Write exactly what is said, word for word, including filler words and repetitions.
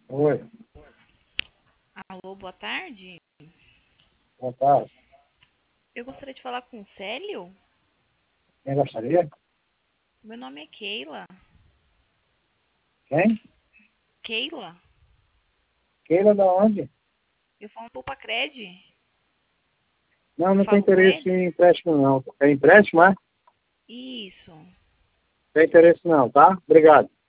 Oi, Alô, boa tarde. boa tarde. Eu gostaria de falar com o Célio. Quem gostaria? Meu nome é Keila. Quem? Keila? Keila da onde? Eu falo um pouco a Cred. Não, Eu não tem falo com interesse ele? em empréstimo, não. É empréstimo, é? Isso. Tem interesse, não, tá? Obrigado.